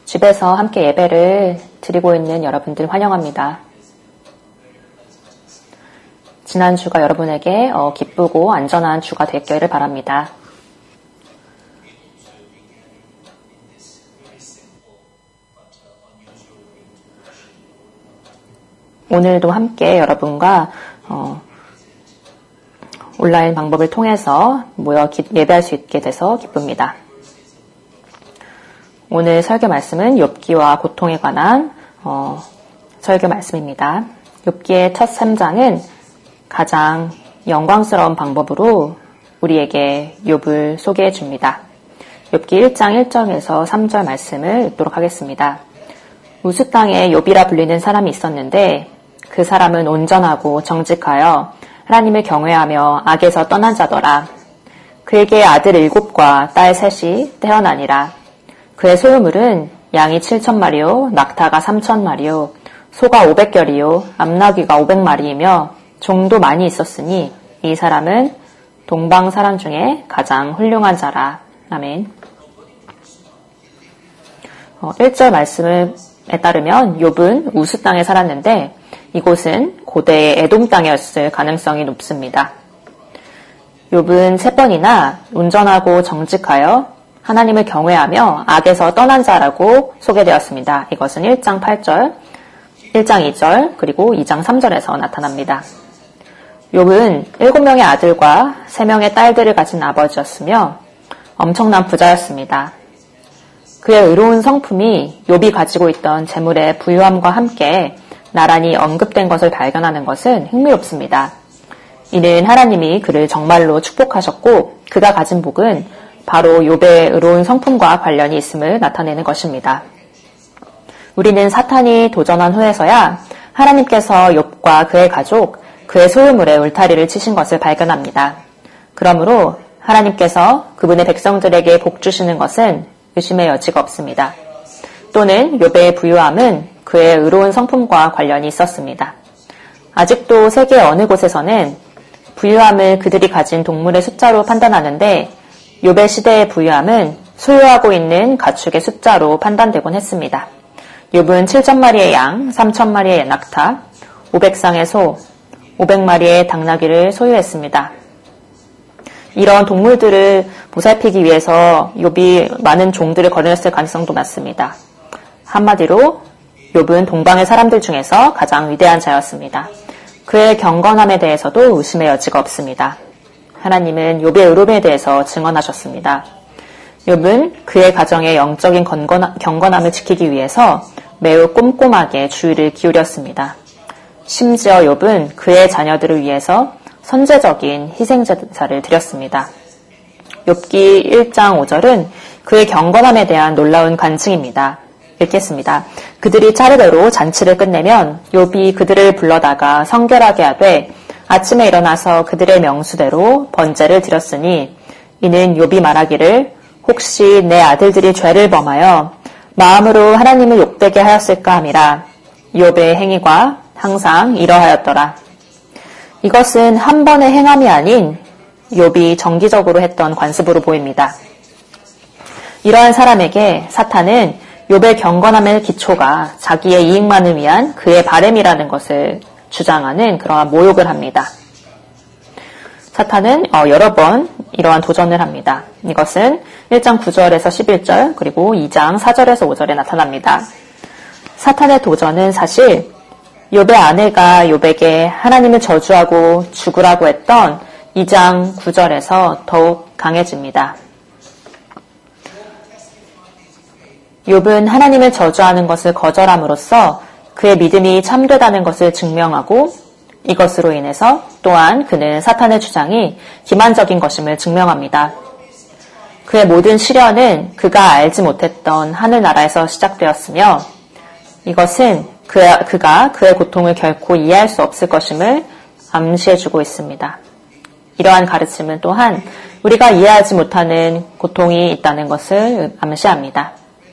집에서 함께 예배를 드리고 있는 여러분들 환영합니다. 지난 주가 여러분에게 기쁘고 안전한 주가 됐기를 바랍니다. 오늘도 함께 여러분과 온라인 방법을 통해서 모여 예배할 수 있게 돼서 기쁩니다. 오늘 설교 말씀은 욥기와 고통에 관한 설교 말씀입니다. 욥기의 첫 3장은 가장 영광스러운 방법으로 우리에게 욥을 소개해 줍니다. 욥기 1장 1절에서 3절 말씀을 읽도록 하겠습니다. 우스 땅에 욥이라 불리는 사람이 있었는데 그 사람은 온전하고 정직하여 하나님을 경외하며 악에서 떠난 자더라. 그에게 아들 7과 딸 3이 태어나니라. 그의 소유물은 양이 7,000마리요, 낙타가 3,000마리요, 소가 500결이요, 암나귀가 500마리이며 종도 많이 있었으니 이 사람은 동방 사람 중에 가장 훌륭한 자라. 아멘. 1절 말씀에 따르면 욥은 우스 땅에 살았는데 이곳은 고대의 에돔 땅이었을 가능성이 높습니다. 욥은 3번이나 온전하고 정직하여 하나님을 경외하며 악에서 떠난 자라고 소개되었습니다. 이것은 1장 8절, 1장 2절, 그리고 2장 3절에서 나타납니다. 욥은 7명의 아들과 3명의 딸들을 가진 아버지였으며 엄청난 부자였습니다. 그의 의로운 성품이 욥이 가지고 있던 재물의 부유함과 함께 나란히 언급된 것을 발견하는 것은 흥미롭습니다. 이는 하나님이 그를 정말로 축복하셨고 그가 가진 복은 바로 욥의 의로운 성품과 관련이 있음을 나타내는 것입니다. 우리는 사탄이 도전한 후에서야 하나님께서 욥과 그의 가족, 그의 소유물에 울타리를 치신 것을 발견합니다. 그러므로 하나님께서 그분의 백성들에게 복 주시는 것은 의심의 여지가 없습니다. 또는 욥의 부유함은 그의 의로운 성품과 관련이 있었습니다. 아직도 세계 어느 곳에서는 부유함을 그들이 가진 동물의 숫자로 판단하는데 욥의 시대의 부유함은 소유하고 있는 가축의 숫자로 판단되곤 했습니다. 욥은 7,000마리의 양, 3,000마리의 낙타, 500쌍의 소, 500마리의 당나귀를 소유했습니다. 이런 동물들을 보살피기 위해서 욥이 많은 종들을 거느렸을 가능성도 많습니다. 한마디로 욥은 동방의 사람들 중에서 가장 위대한 자였습니다. 그의 경건함에 대해서도 의심의 여지가 없습니다. 하나님은 욥의 의로움에 대해서 증언하셨습니다. 욥은 그의 가정의 영적인 경건함을 지키기 위해서 매우 꼼꼼하게 주의를 기울였습니다. 심지어 욥은 그의 자녀들을 위해서 선제적인 희생제사를 드렸습니다. 욥기 1장 5절은 그의 경건함에 대한 놀라운 간증입니다. 읽겠습니다. 그들이 차례대로 잔치를 끝내면 욥이 그들을 불러다가 성결하게 하되 아침에 일어나서 그들의 명수대로 번제를 드렸으니 이는 욥이 말하기를 혹시 내 아들들이 죄를 범하여 마음으로 하나님을 욕되게 하였을까 함이라. 욥의 행위가 항상 이러하였더라. 이것은 한 번의 행함이 아닌 욥이 정기적으로 했던 관습으로 보입니다. 이러한 사람에게 사탄은 욥의 경건함의 기초가 자기의 이익만을 위한 그의 바램이라는 것을 주장하는 그러한 모욕을 합니다. 사탄은 여러 번 이러한 도전을 합니다. 이것은 1장 9절에서 11절 그리고 2장 4절에서 5절에 나타납니다. 사탄의 도전은 사실 욥의 아내가 욥에게 하나님을 저주하고 죽으라고 했던 2장 9절에서 더욱 강해집니다. 욥은 하나님을 저주하는 것을 거절함으로써 그의 믿음이 참되다는 것을 증명하고 이것으로 인해서 또한 그는 사탄의 주장이 기만적인 것임을 증명합니다. 그의 모든 시련은 그가 알지 못했던 하늘나라에서 시작되었으며 이것은 그가 그의 고통을 결코 이해할 수 없을 것임을 암시해주고 있습니다. 이러한 가르침은 또한 우리가 이해하지 못하는 고통이 있다는 것을 암시합니다.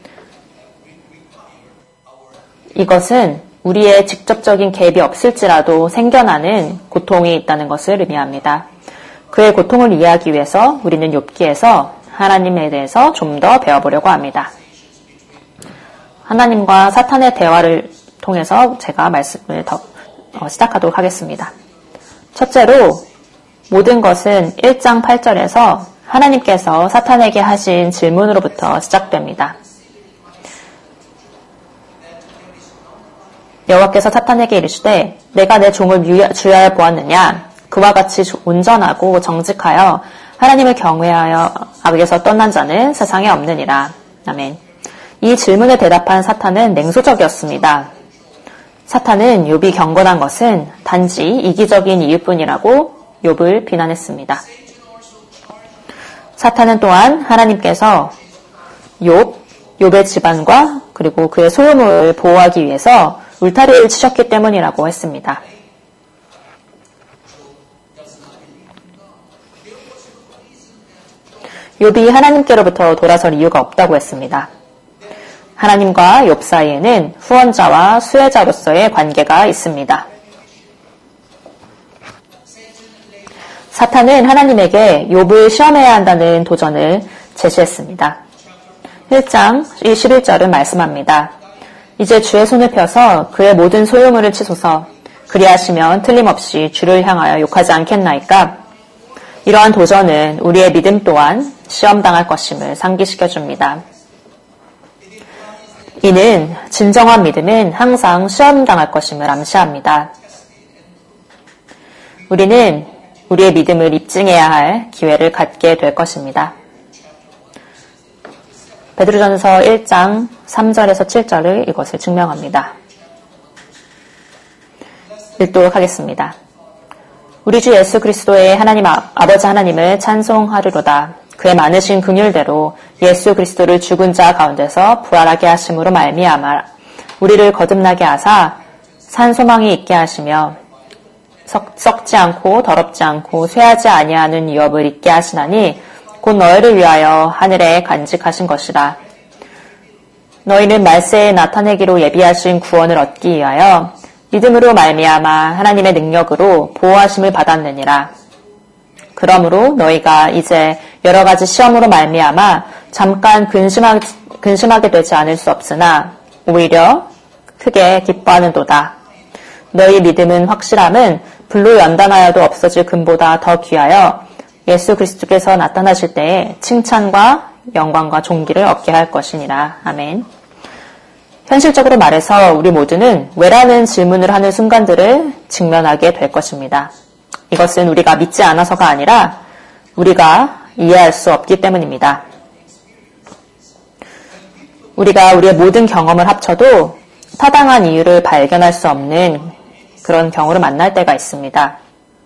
이것은 우리의 직접적인 개입이 없을지라도 생겨나는 고통이 있다는 것을 의미합니다. 그의 고통을 이해하기 위해서 우리는 욥기에서 하나님에 대해서 좀 더 배워보려고 합니다. 하나님과 사탄의 대화를 통해서 제가 말씀을 시작하도록 하겠습니다. 첫째로 모든 것은 1장 8절에서 하나님께서 사탄에게 하신 질문으로부터 시작됩니다. 여호와께서 사탄에게 이르시되 내가 내 종을 주야를 보았느냐? 그와 같이 온전하고 정직하여 하나님을 경외하여 악에서 떠난 자는 세상에 없느니라. 아멘. 이 질문에 대답한 사탄은 냉소적이었습니다. 사탄은 욥이 경건한 것은 단지 이기적인 이유뿐이라고 욥을 비난했습니다. 사탄은 또한 하나님께서 욥의 집안과 그리고 그의 소유물을 보호하기 위해서 울타리를 치셨기 때문이라고 했습니다. 욥이 하나님께로부터 돌아설 이유가 없다고 했습니다. 하나님과 욥 사이에는 후원자와 수혜자로서의 관계가 있습니다. 사탄은 하나님에게 욥을 시험해야 한다는 도전을 제시했습니다. 1장 21절은 말씀합니다. 이제 주의 손을 펴서 그의 모든 소유물을 치소서. 그리하시면 틀림없이 주를 향하여 욕하지 않겠나이까? 이러한 도전은 우리의 믿음 또한 시험당할 것임을 상기시켜줍니다. 이는 진정한 믿음은 항상 시험당할 것임을 암시합니다. 우리는 우리의 믿음을 입증해야 할 기회를 갖게 될 것입니다. 베드로전서 1장 3절에서 7절을 이것을 증명합니다. 읽도록 하겠습니다. 우리 주 예수 그리스도의 하나님 아버지 하나님을 찬송하리로다. 그의 많으신 긍휼대로 예수 그리스도를 죽은 자 가운데서 부활하게 하심으로 말미암아 우리를 거듭나게 하사 산 소망이 있게 하시며 썩지 않고 더럽지 않고 쇠하지 아니하는 유업을 있게 하시나니 곧 너희를 위하여 하늘에 간직하신 것이라. 너희는 말세에 나타내기로 예비하신 구원을 얻기 위하여 믿음으로 말미암아 하나님의 능력으로 보호하심을 받았느니라. 그러므로 너희가 이제 여러 가지 시험으로 말미암아 잠깐 근심하게 되지 않을 수 없으나 오히려 크게 기뻐하는도다. 너희 믿음은 확실함은 불로 연단하여도 없어질 금보다 더 귀하여 예수 그리스도께서 나타나실 때에 칭찬과 영광과 존귀를 얻게 할 것이니라. 아멘. 현실적으로 말해서 우리 모두는 왜라는 질문을 하는 순간들을 직면하게 될 것입니다. 이것은 우리가 믿지 않아서가 아니라 우리가 이해할 수 없기 때문입니다. 우리가 우리의 모든 경험을 합쳐도 타당한 이유를 발견할 수 없는 그런 경우를 만날 때가 있습니다.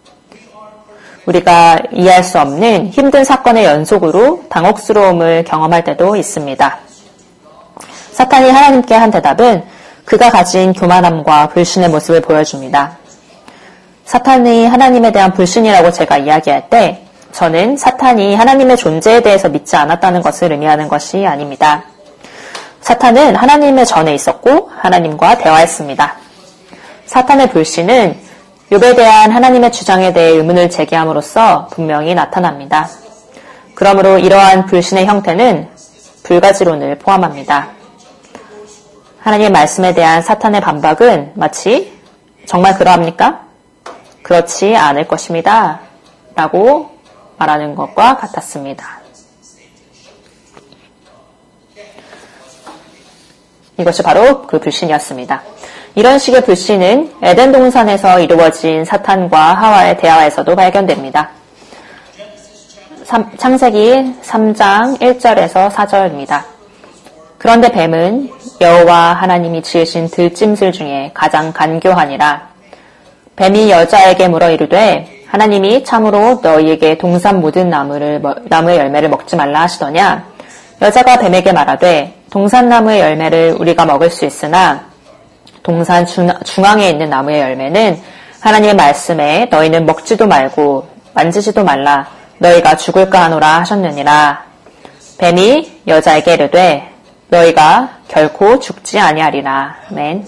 우리가 이해할 수 없는 힘든 사건의 연속으로 당혹스러움을 경험할 때도 있습니다. 사탄이 하나님께 한 대답은 그가 가진 교만함과 불신의 모습을 보여줍니다. 사탄이 하나님에 대한 불신이라고 제가 이야기할 때 저는 사탄이 하나님의 존재에 대해서 믿지 않았다는 것을 의미하는 것이 아닙니다. 사탄은 하나님의 전에 있었고 하나님과 대화했습니다. 사탄의 불신은 욥에 대한 하나님의 주장에 대해 의문을 제기함으로써 분명히 나타납니다. 그러므로 이러한 불신의 형태는 불가지론을 포함합니다. 하나님의 말씀에 대한 사탄의 반박은 마치 정말 그러합니까? 그렇지 않을 것입니다. 라고 말하는 것과 같았습니다. 이것이 바로 그 불신이었습니다. 이런 식의 불신은 에덴 동산에서 이루어진 사탄과 하와의 대화에서도 발견됩니다. 창세기 3장 1절에서 4절입니다. 그런데 뱀은 여호와 하나님이 지으신 들짐승 중에 가장 간교하니라. 뱀이 여자에게 물어 이르되 하나님이 참으로 너희에게 동산 모든 나무의 열매를 먹지 말라 하시더냐. 여자가 뱀에게 말하되 동산나무의 열매를 우리가 먹을 수 있으나 동산 중앙에 있는 나무의 열매는 하나님의 말씀에 너희는 먹지도 말고 만지지도 말라 너희가 죽을까 하노라 하셨느니라. 뱀이 여자에게 이르되 너희가 결코 죽지 아니하리라. 아멘.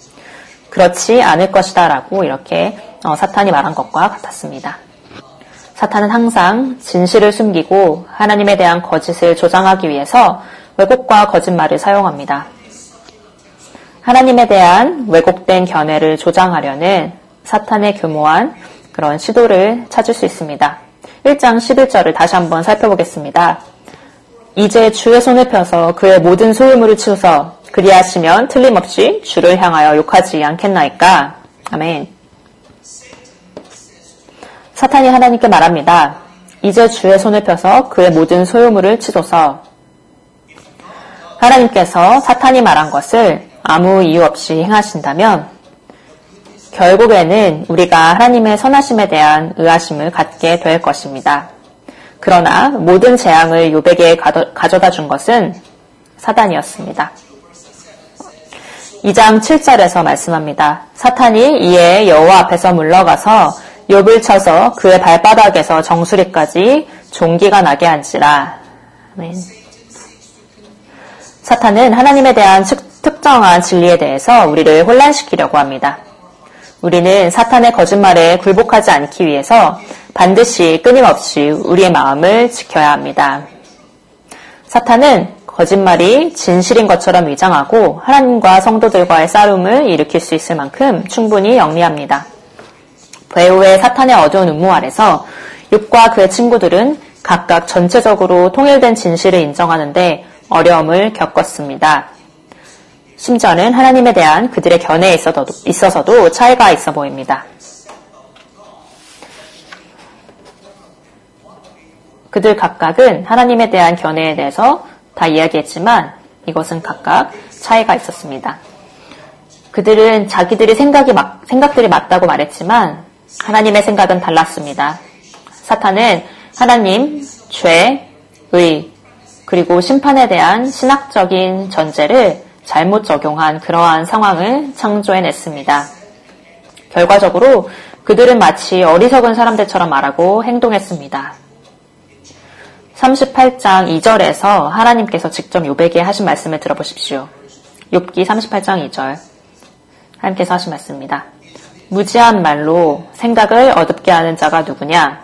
그렇지 않을 것이다 라고 이렇게 사탄이 말한 것과 같았습니다. 사탄은 항상 진실을 숨기고 하나님에 대한 거짓을 조장하기 위해서 왜곡과 거짓말을 사용합니다. 하나님에 대한 왜곡된 견해를 조장하려는 사탄의 교모한 그런 시도를 찾을 수 있습니다. 1장 11절을 다시 한번 살펴보겠습니다. 이제 주의 손을 펴서 그의 모든 소유물을 치우서 그리하시면 틀림없이 주를 향하여 욕하지 않겠나이까. 아멘. 사탄이 하나님께 말합니다. 이제 주의 손을 펴서 그의 모든 소유물을 치소서. 하나님께서 사탄이 말한 것을 아무 이유 없이 행하신다면 결국에는 우리가 하나님의 선하심에 대한 의아심을 갖게 될 것입니다. 그러나 모든 재앙을 욥에게 가져다 준 것은 사단이었습니다. 2장 7절에서 말씀합니다. 사탄이 이에 여호와 앞에서 물러가서 욥을 쳐서 그의 발바닥에서 정수리까지 종기가 나게 한지라. 아멘. 사탄은 하나님에 대한 특정한 진리에 대해서 우리를 혼란시키려고 합니다. 우리는 사탄의 거짓말에 굴복하지 않기 위해서 반드시 끊임없이 우리의 마음을 지켜야 합니다. 사탄은 거짓말이 진실인 것처럼 위장하고 하나님과 성도들과의 싸움을 일으킬 수 있을 만큼 충분히 영리합니다. 배후의 사탄의 어두운 음모 아래서 욥과 그의 친구들은 각각 전체적으로 통일된 진실을 인정하는데 어려움을 겪었습니다. 심지어는 하나님에 대한 그들의 견해에 있어서도 차이가 있어 보입니다. 그들 각각은 하나님에 대한 견해에 대해서 다 이야기했지만 이것은 각각 차이가 있었습니다. 그들은 자기들의 생각들이 맞다고 말했지만 하나님의 생각은 달랐습니다. 사탄은 하나님, 죄, 의, 그리고 심판에 대한 신학적인 전제를 잘못 적용한 그러한 상황을 창조해냈습니다. 결과적으로 그들은 마치 어리석은 사람들처럼 말하고 행동했습니다. 38장 2절에서 하나님께서 직접 욥에게 하신 말씀을 들어보십시오. 욥기 38장 2절 하나님께서 하신 말씀입니다. 무지한 말로 생각을 어둡게 하는 자가 누구냐?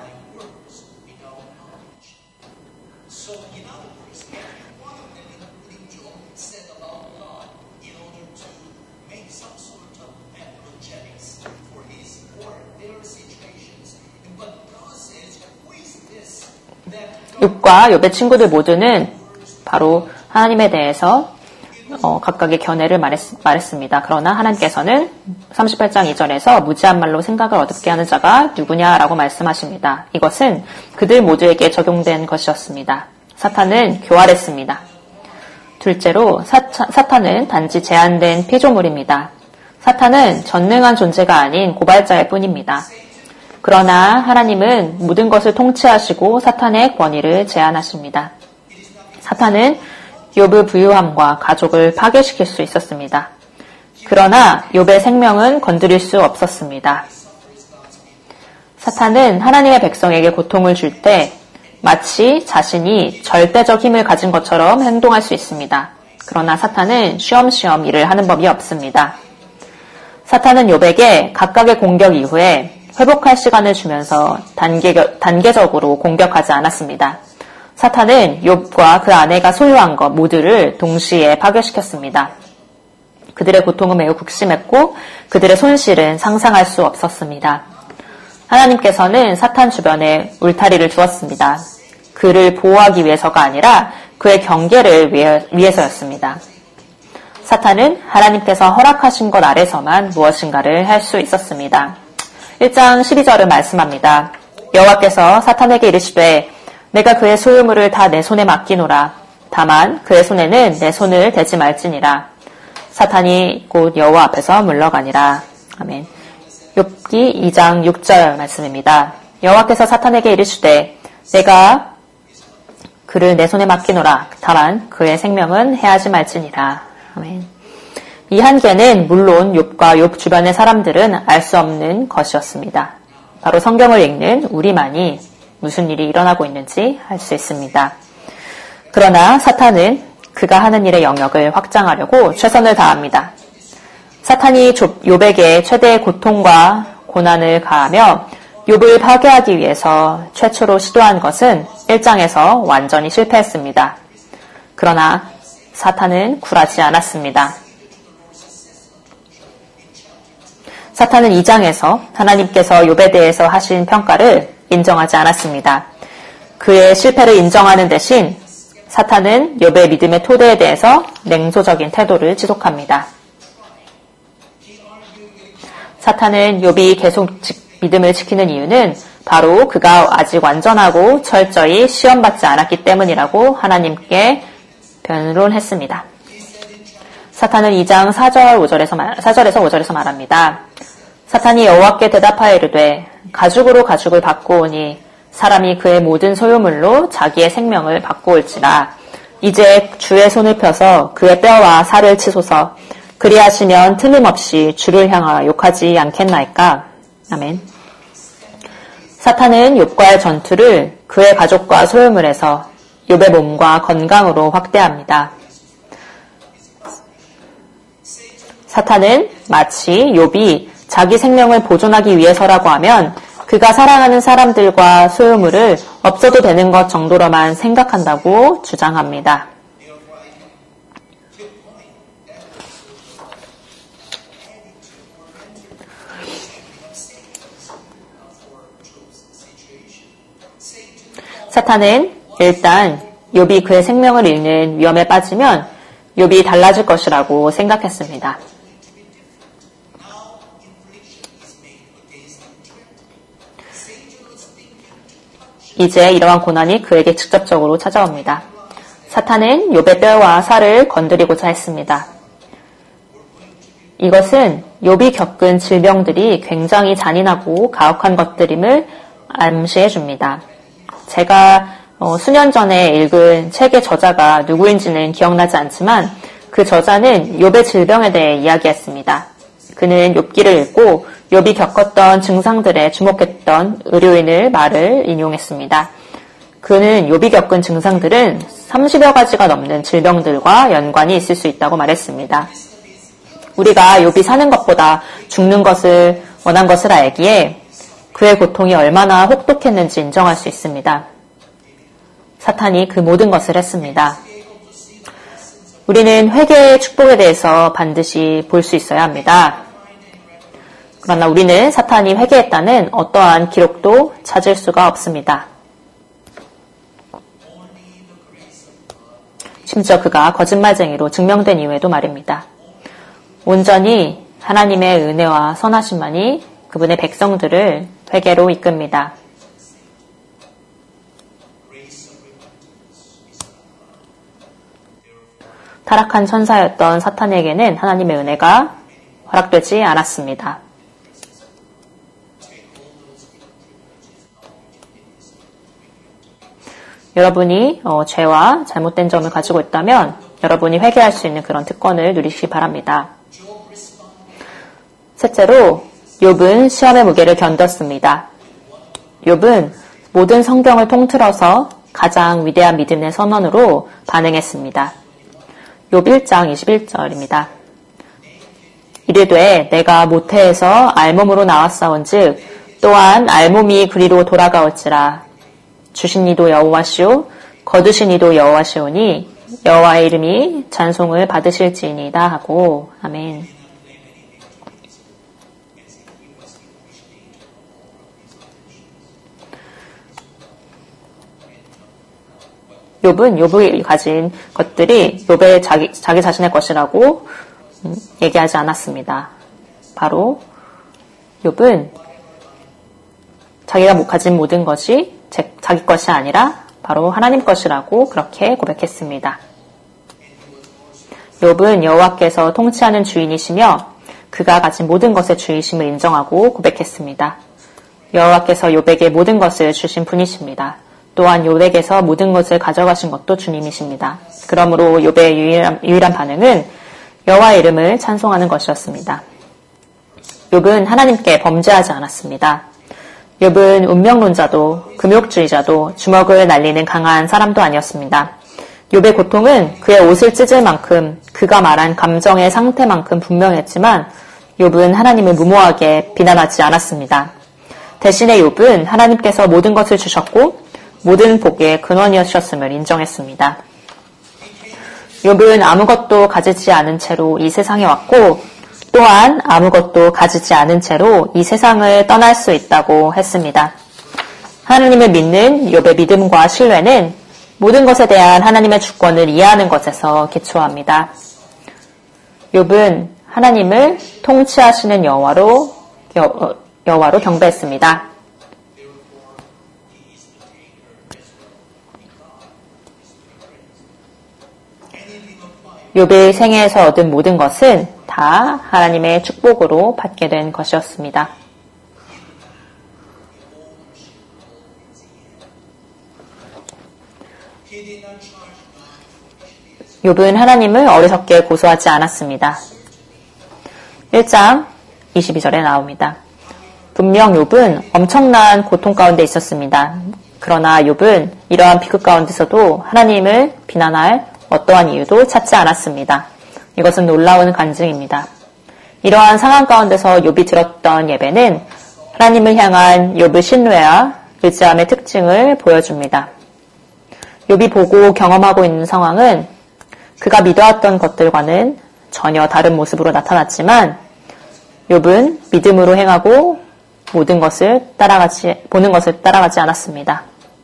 욥과 욥의 친구들 모두는 바로 하나님에 대해서 각각의 견해를 말했습니다. 그러나 하나님께서는 38장 2절에서 무지한 말로 생각을 어둡게 하는 자가 누구냐라고 말씀하십니다. 이것은 그들 모두에게 적용된 것이었습니다. 사탄은 교활했습니다. 둘째로 사탄은 단지 제한된 피조물입니다. 사탄은 전능한 존재가 아닌 고발자일 뿐입니다. 그러나 하나님은 모든 것을 통치하시고 사탄의 권위를 제한하십니다. 사탄은 욥의 부유함과 가족을 파괴시킬 수 있었습니다. 그러나 욥의 생명은 건드릴 수 없었습니다. 사탄은 하나님의 백성에게 고통을 줄 때 마치 자신이 절대적 힘을 가진 것처럼 행동할 수 있습니다. 그러나 사탄은 쉬엄쉬엄 일을 하는 법이 없습니다. 사탄은 욥에게 각각의 공격 이후에 회복할 시간을 주면서 단계적으로 공격하지 않았습니다. 사탄은 욥과 그 아내가 소유한 것 모두를 동시에 파괴시켰습니다. 그들의 고통은 매우 극심했고 그들의 손실은 상상할 수 없었습니다. 하나님께서는 사탄 주변에 울타리를 두었습니다. 그를 보호하기 위해서가 아니라 그의 경계를 위해서였습니다. 사탄은 하나님께서 허락하신 것 아래서만 무엇인가를 할 수 있었습니다. 1장 12절을 말씀합니다. 여호와께서 사탄에게 이르시되 내가 그의 소유물을 다 내 손에 맡기노라. 다만 그의 손에는 내 손을 대지 말지니라. 사탄이 곧 여호와 앞에서 물러가니라. 아멘. 욥기 2장 6절 말씀입니다. 여호와께서 사탄에게 이르시되 내가 그를 내 손에 맡기노라. 다만 그의 생명은 해하지 말지니라. 아멘. 이 한계는 물론 욥과 욥 주변의 사람들은 알 수 없는 것이었습니다. 바로 성경을 읽는 우리만이 무슨 일이 일어나고 있는지 알 수 있습니다. 그러나 사탄은 그가 하는 일의 영역을 확장하려고 최선을 다합니다. 사탄이 욥에게 최대의 고통과 고난을 가하며 욥을 파괴하기 위해서 최초로 시도한 것은 1장에서 완전히 실패했습니다. 그러나 사탄은 굴하지 않았습니다. 사탄은 2장에서 하나님께서 욥에 대해서 하신 평가를 인정하지 않았습니다. 그의 실패를 인정하는 대신 사탄은 욥의 믿음의 토대에 대해서 냉소적인 태도를 지속합니다. 사탄은 욥이 계속 믿음을 지키는 이유는 바로 그가 아직 완전하고 철저히 시험받지 않았기 때문이라고 하나님께 변론했습니다. 사탄은 2장 4절에서 5절에서 말합니다. 사탄이 여호와께 대답하여 이르되 가죽으로 가죽을 받고 오니 사람이 그의 모든 소유물로 자기의 생명을 받고 올지라. 이제 주의 손을 펴서 그의 뼈와 살을 치소서. 그리하시면 틀림없이 주를 향하여 욕하지 않겠나이까. 아멘. 사탄은 욥과의 전투를 그의 가족과 소유물에서 욥의 몸과 건강으로 확대합니다. 사탄은 마치 욥이 자기 생명을 보존하기 위해서라고 하면 그가 사랑하는 사람들과 소유물을 없어도 되는 것 정도로만 생각한다고 주장합니다. 사탄은 일단 욥이 그의 생명을 잃는 위험에 빠지면 욥이 달라질 것이라고 생각했습니다. 이제 이러한 고난이 그에게 직접적으로 찾아옵니다. 사탄은 욥의 뼈와 살을 건드리고자 했습니다. 이것은 욥이 겪은 질병들이 굉장히 잔인하고 가혹한 것들임을 암시해 줍니다. 제가 수년 전에 읽은 책의 저자가 누구인지는 기억나지 않지만 그 저자는 욥의 질병에 대해 이야기했습니다. 그는 욥기를 읽고 욥이 겪었던 증상들에 주목했던 의료인의 말을 인용했습니다. 그는 욥이 겪은 증상들은 30여 가지가 넘는 질병들과 연관이 있을 수 있다고 말했습니다. 우리가 욥이 사는 것보다 죽는 것을 원한 것을 알기에 그의 고통이 얼마나 혹독했는지 인정할 수 있습니다. 사탄이 그 모든 것을 했습니다. 우리는 회개의 축복에 대해서 반드시 볼 수 있어야 합니다. 그러나 우리는 사탄이 회개했다는 어떠한 기록도 찾을 수가 없습니다. 심지어 그가 거짓말쟁이로 증명된 이후에도 말입니다. 온전히 하나님의 은혜와 선하심만이 그분의 백성들을 회개로 이끕니다. 타락한 천사였던 사탄에게는 하나님의 은혜가 허락되지 않았습니다. 여러분이 죄와 잘못된 점을 가지고 있다면 여러분이 회개할 수 있는 그런 특권을 누리시기 바랍니다. 셋째로 욥은 시험의 무게를 견뎠습니다. 욥은 모든 성경을 통틀어서 가장 위대한 믿음의 선언으로 반응했습니다. 욥 1장 21절입니다. 이르되 내가 모태에서 알몸으로 나왔사온즉 또한 알몸이 그리로 돌아가올지라. 주신 이도 여호와시오 거두신 이도 여호와시오니 여호와의 이름이 찬송을 받으실지니이다 하고. 아멘. 욥은 욥이 가진 것들이 욥의 자기 자신의 것이라고 얘기하지 않았습니다. 바로 욥은 자기가 가진 모든 것이 자기 것이 아니라 바로 하나님 것이라고 그렇게 고백했습니다. 욥은 여호와께서 통치하는 주인이시며 그가 가진 모든 것의 주이심을 인정하고 고백했습니다. 여호와께서 욥에게 모든 것을 주신 분이십니다. 또한 욥에게서 모든 것을 가져가신 것도 주님이십니다. 그러므로 욥의 유일한 반응은 여호와의 이름을 찬송하는 것이었습니다. 욥은 하나님께 범죄하지 않았습니다. 욥은 운명론자도 금욕주의자도 주먹을 날리는 강한 사람도 아니었습니다. 욥의 고통은 그의 옷을 찢을 만큼 그가 말한 감정의 상태만큼 분명했지만 욥은 하나님을 무모하게 비난하지 않았습니다. 대신에 욥은 하나님께서 모든 것을 주셨고 모든 복의 근원이었음을 인정했습니다. 욥은 아무것도 가지지 않은 채로 이 세상에 왔고 또한 아무것도 가지지 않은 채로 이 세상을 떠날 수 있다고 했습니다. 하나님을 믿는 욥의 믿음과 신뢰는 모든 것에 대한 하나님의 주권을 이해하는 것에서 기초합니다. 욥은 하나님을 통치하시는 여호와로 경배했습니다. 욥의 생애에서 얻은 모든 것은 다 하나님의 축복으로 받게 된 것이었습니다. 욥은 하나님을 어리석게 고소하지 않았습니다. 1장 22절에 나옵니다. 분명 욥은 엄청난 고통 가운데 있었습니다. 그러나 욥은 이러한 비극 가운데서도 하나님을 비난할 어떠한 이유도 찾지 않았습니다. 이것은 놀라운 간증입니다. 이러한 상황 가운데서 욥이 들었던 예배는 하나님을 향한 욥의 신뢰와 의지함의 특징을 보여줍니다. 욥이 보고 경험하고 있는 상황은 그가 믿어왔던 것들과는 전혀 다른 모습으로 나타났지만 욥은 믿음으로 행하고 보는 것을 따라가지 않았습니다.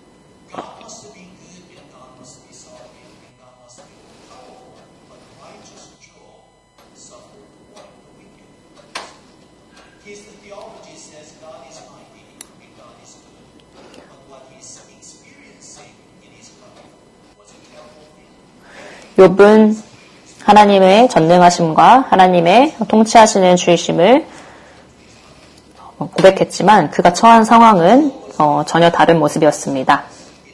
욥은 하나님의 전능하심과 하나님의 통치하시는 주이심을 고백했지만 그가 처한 상황은 전혀 다른 모습이었습니다.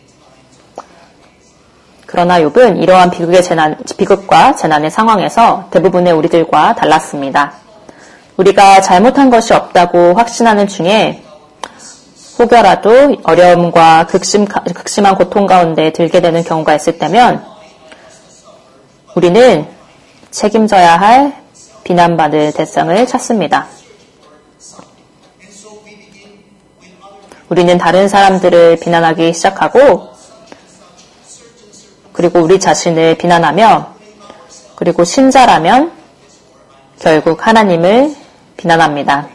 그러나 욥은 이러한 비극과 재난의 상황에서 대부분의 우리들과 달랐습니다. 우리가 잘못한 것이 없다고 확신하는 중에 혹여라도 어려움과 극심한 고통 가운데 들게 되는 경우가 있을 때면 우리는 책임져야 할 비난받을 대상을 찾습니다. 우리는 다른 사람들을 비난하기 시작하고 그리고 우리 자신을 비난하며 그리고 신자라면 결국 하나님을 비난합니다.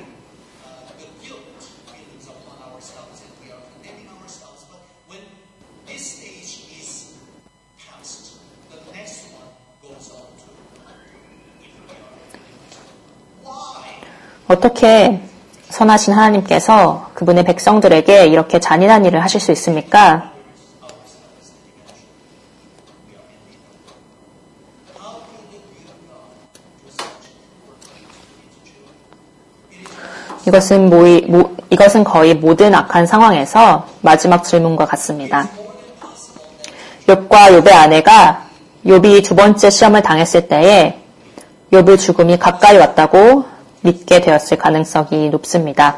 어떻게 선하신 하나님께서 그분의 백성들에게 이렇게 잔인한 일을 하실 수 있습니까? 이것은 거의 모든 악한 상황에서 마지막 질문과 같습니다. 욥과 욥의 아내가 욥이 두 번째 시험을 당했을 때에 욥의 죽음이 가까이 왔다고 믿게 되었을 가능성이 높습니다.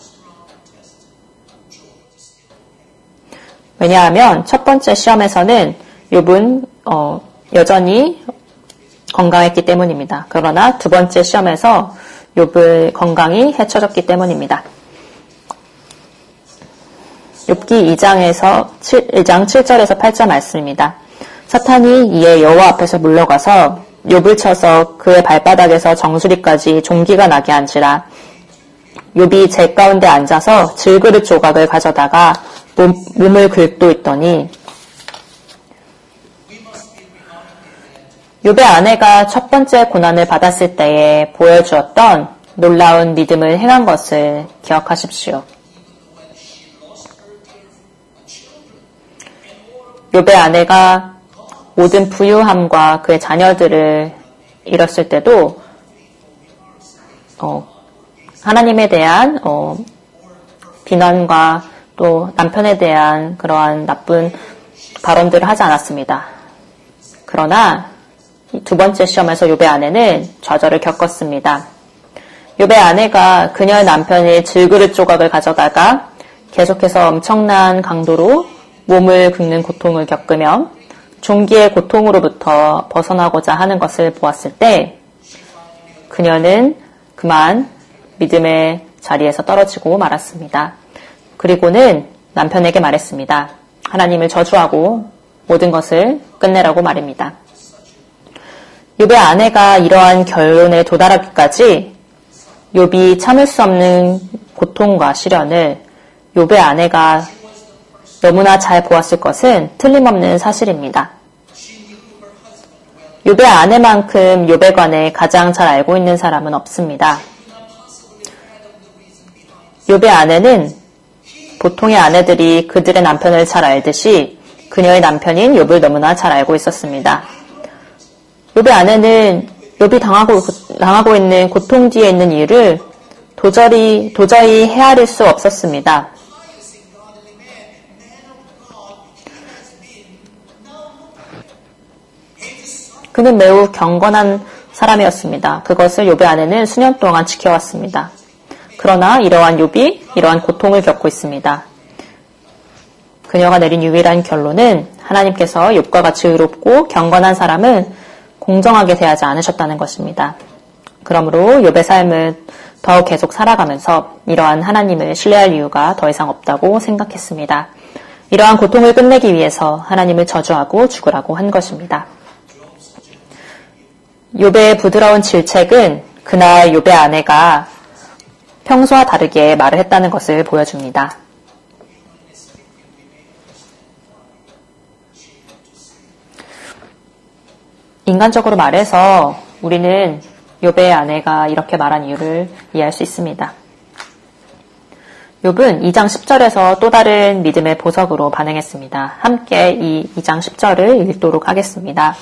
왜냐하면 첫 번째 시험에서는 욥은 여전히 건강했기 때문입니다. 그러나 두 번째 시험에서 욥의 건강이 해쳐졌기 때문입니다. 욥기 2장 7절에서 8절 말씀입니다. 사탄이 이에 여호와 앞에서 물러가서 욥을 쳐서 그의 발바닥에서 정수리까지 종기가 나게 한지라. 욥이 재 가운데 앉아서 질그릇 조각을 가져다가 몸을 긁고 있더니 욥의 아내가 첫 번째 고난을 받았을 때에 보여주었던 놀라운 믿음을 행한 것을 기억하십시오. 욥의 아내가 모든 부유함과 그의 자녀들을 잃었을 때도 하나님에 대한 비난과 또 남편에 대한 그러한 나쁜 발언들을 하지 않았습니다. 그러나 두 번째 시험에서 욥의 아내는 좌절을 겪었습니다. 욥의 아내가 그녀의 남편이 질그릇 조각을 가져다가 계속해서 엄청난 강도로 몸을 긁는 고통을 겪으며 종기의 고통으로부터 벗어나고자 하는 것을 보았을 때 그녀는 그만 믿음의 자리에서 떨어지고 말았습니다. 그리고는 남편에게 말했습니다. 하나님을 저주하고 모든 것을 끝내라고 말입니다. 욥의 아내가 이러한 결론에 도달하기까지 욥이 참을 수 없는 고통과 시련을 욥의 아내가 너무나 잘 보았을 것은 틀림없는 사실입니다. 욥의 아내만큼 욥에 관해 가장 잘 알고 있는 사람은 없습니다. 욥의 아내는 보통의 아내들이 그들의 남편을 잘 알듯이 그녀의 남편인 욥을 너무나 잘 알고 있었습니다. 욥의 아내는 욥이 당하고 있는 고통 뒤에 있는 이유를 도저히 헤아릴 수 없었습니다. 그는 매우 경건한 사람이었습니다. 그것을 욥의 아내는 수년 동안 지켜왔습니다. 그러나 이러한 욥이 이러한 고통을 겪고 있습니다. 그녀가 내린 유일한 결론은 하나님께서 욥과 같이 의롭고 경건한 사람은 공정하게 대하지 않으셨다는 것입니다. 그러므로 욥의 삶을 더 계속 살아가면서 이러한 하나님을 신뢰할 이유가 더 이상 없다고 생각했습니다. 이러한 고통을 끝내기 위해서 하나님을 저주하고 죽으라고 한 것입니다. 욥의 부드러운 질책은 그날 욥의 아내가 평소와 다르게 말을 했다는 것을 보여줍니다. 인간적으로 말해서 우리는 욥의 아내가 이렇게 말한 이유를 이해할 수 있습니다. 욥은 2장 10절에서 또 다른 믿음의 보석으로 반응했습니다. 함께 이 2장 10절을 읽도록 하겠습니다.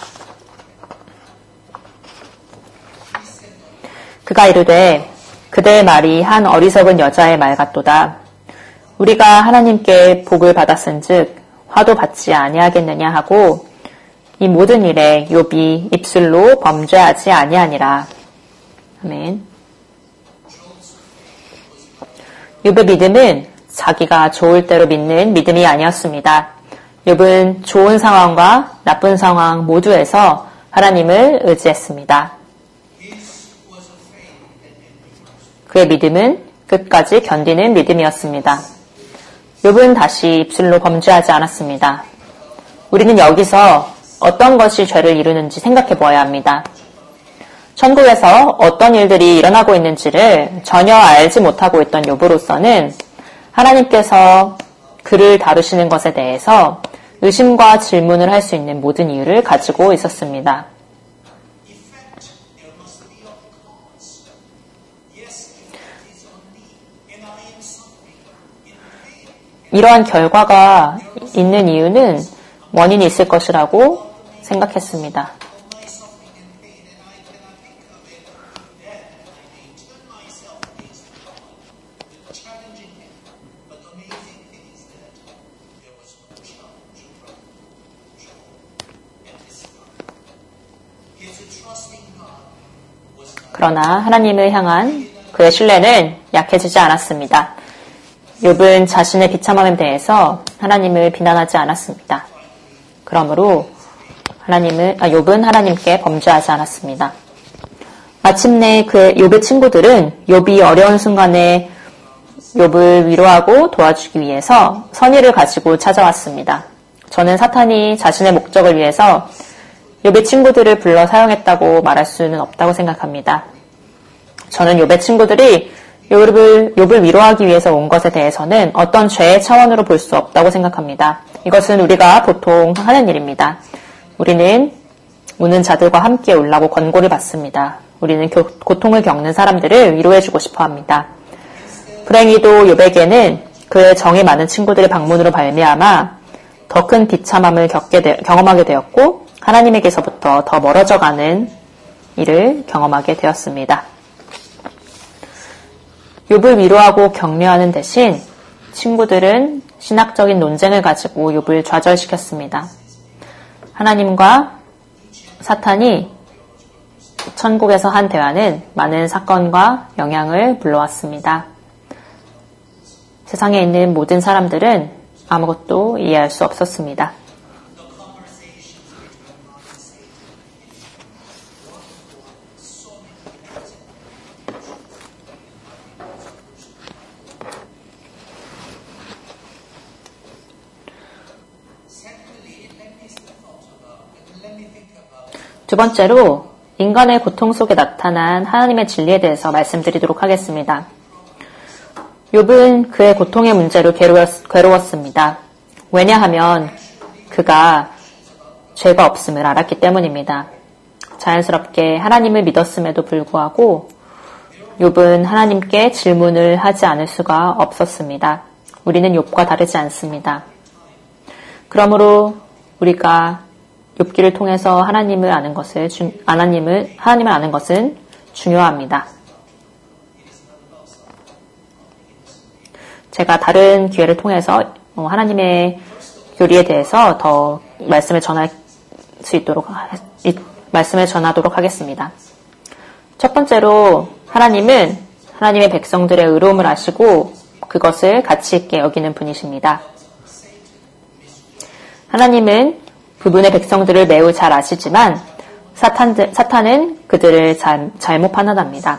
그가 이르되 그대의 말이 한 어리석은 여자의 말 같도다. 우리가 하나님께 복을 받았은즉 화도 받지 아니하겠느냐 하고 이 모든 일에 욥이 입술로 범죄하지 아니하니라. 아멘. 욥의 믿음은 자기가 좋을 대로 믿는 믿음이 아니었습니다. 욥은 좋은 상황과 나쁜 상황 모두에서 하나님을 의지했습니다. 그의 믿음은 끝까지 견디는 믿음이었습니다. 욥은 다시 입술로 범죄하지 않았습니다. 우리는 여기서 어떤 것이 죄를 이루는지 생각해 보아야 합니다. 천국에서 어떤 일들이 일어나고 있는지를 전혀 알지 못하고 있던 욥으로서는 하나님께서 그를 다루시는 것에 대해서 의심과 질문을 할 수 있는 모든 이유를 가지고 있었습니다. 이러한 결과가 있는 이유는 원인이 있을 것이라고 생각했습니다. 그러나 하나님을 향한 그의 신뢰는 약해지지 않았습니다. 욥은 자신의 비참함에 대해서 하나님을 비난하지 않았습니다. 그러므로 욥은 하나님께 범죄하지 않았습니다. 마침내 욥의 친구들은 욥이 어려운 순간에 욥을 위로하고 도와주기 위해서 선의를 가지고 찾아왔습니다. 저는 사탄이 자신의 목적을 위해서 욥의 친구들을 불러 사용했다고 말할 수는 없다고 생각합니다. 저는 욥의 친구들이 욥을 위로하기 위해서 온 것에 대해서는 어떤 죄의 차원으로 볼 수 없다고 생각합니다. 이것은 우리가 보통 하는 일입니다. 우리는 우는 자들과 함께 울라고 권고를 받습니다. 우리는 고통을 겪는 사람들을 위로해주고 싶어 합니다. 불행히도 욥에게는 그의 정이 많은 친구들의 방문으로 발미암아 더 큰 비참함을 경험하게 되었고 하나님에게서부터 더 멀어져가는 일을 경험하게 되었습니다. 욥을 위로하고 격려하는 대신 친구들은 신학적인 논쟁을 가지고 욥을 좌절시켰습니다. 하나님과 사탄이 천국에서 한 대화는 많은 사건과 영향을 불러왔습니다. 세상에 있는 모든 사람들은 아무것도 이해할 수 없었습니다. 두 번째로 인간의 고통 속에 나타난 하나님의 진리에 대해서 말씀드리도록 하겠습니다. 욥은 그의 고통의 문제로 괴로웠습니다. 왜냐하면 그가 죄가 없음을 알았기 때문입니다. 자연스럽게 하나님을 믿었음에도 불구하고 욥은 하나님께 질문을 하지 않을 수가 없었습니다. 우리는 욥과 다르지 않습니다. 그러므로 우리가 욥기를 통해서 하나님을 아는 것은 중요합니다. 제가 다른 기회를 통해서 하나님의 교리에 대해서 더 말씀을 전하도록 하겠습니다. 첫 번째로 하나님은 하나님의 백성들의 의로움을 아시고 그것을 가치 있게 여기는 분이십니다. 하나님은 그분의 백성들을 매우 잘 아시지만 사탄은 그들을 잘못 판단합니다.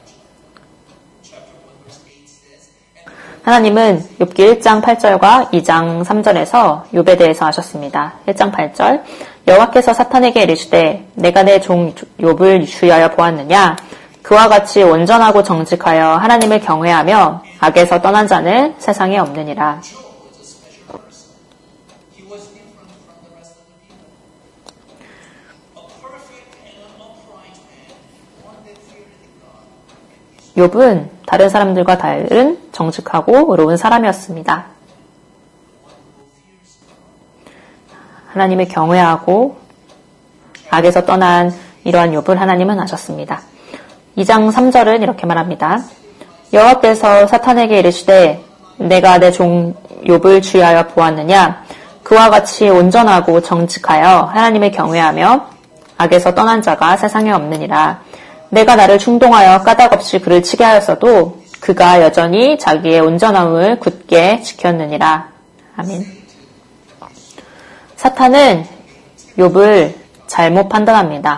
하나님은 욥기 1장 8절과 2장 3절에서 욥에 대해서 하셨습니다. 1장 8절 여호와께서 사탄에게 이르시되 내가 내 종 욥을 주의하여 보았느냐 그와 같이 온전하고 정직하여 하나님을 경외하며 악에서 떠난 자는 세상에 없느니라. 욥은 다른 사람들과 다른 정직하고 의로운 사람이었습니다. 하나님을 경외하고 악에서 떠난 이러한 욥을 하나님은 아셨습니다. 2장 3절은 이렇게 말합니다. 여호와께서 사탄에게 이르시되 내가 내 종 욥을 주의하여 보았느냐 그와 같이 온전하고 정직하여 하나님을 경외하며 악에서 떠난 자가 세상에 없느니라. 내가 나를 충동하여 까닭없이 그를 치게 하였어도 그가 여전히 자기의 온전함을 굳게 지켰느니라. 아멘. 사탄은 욥을 잘못 판단합니다.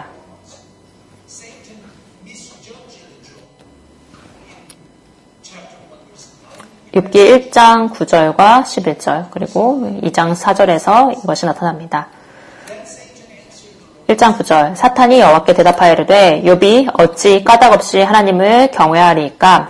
욥기 1장 9절과 11절 그리고 2장 4절에서 이것이 나타납니다. 1장 9절 사탄이 여호와께 대답하여 이르되 욥이 어찌 까닭없이 하나님을 경외하리이까.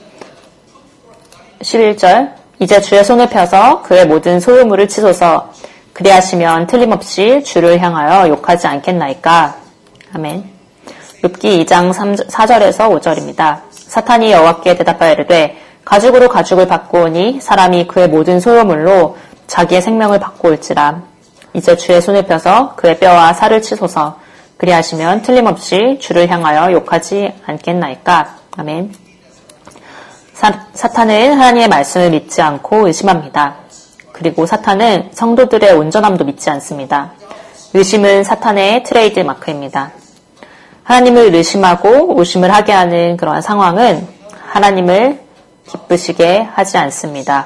11절 이제 주의 손을 펴서 그의 모든 소유물을 치소서 그리하시면 틀림없이 주를 향하여 욕하지 않겠나이까. 아멘. 욥기 2장 4절에서 5절입니다. 사탄이 여호와께 대답하여 이르되 가죽으로 가죽을 바꾸오니 사람이 그의 모든 소유물로 자기의 생명을 바꾸올지라. 이제 주의 손을 펴서 그의 뼈와 살을 치소서 그리하시면 틀림없이 주를 향하여 욕하지 않겠나이까. 아멘. 사탄은 하나님의 말씀을 믿지 않고 의심합니다. 그리고 사탄은 성도들의 온전함도 믿지 않습니다. 의심은 사탄의 트레이드 마크입니다. 하나님을 의심하고 오심을 하게 하는 그러한 상황은 하나님을 기쁘시게 하지 않습니다.